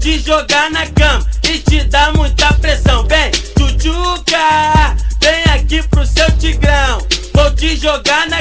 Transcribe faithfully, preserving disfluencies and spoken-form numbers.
te jogar na cama e te dar muita pressão. Vem, tchutchuca, vem aqui pro seu tigrão. Vou te jogar na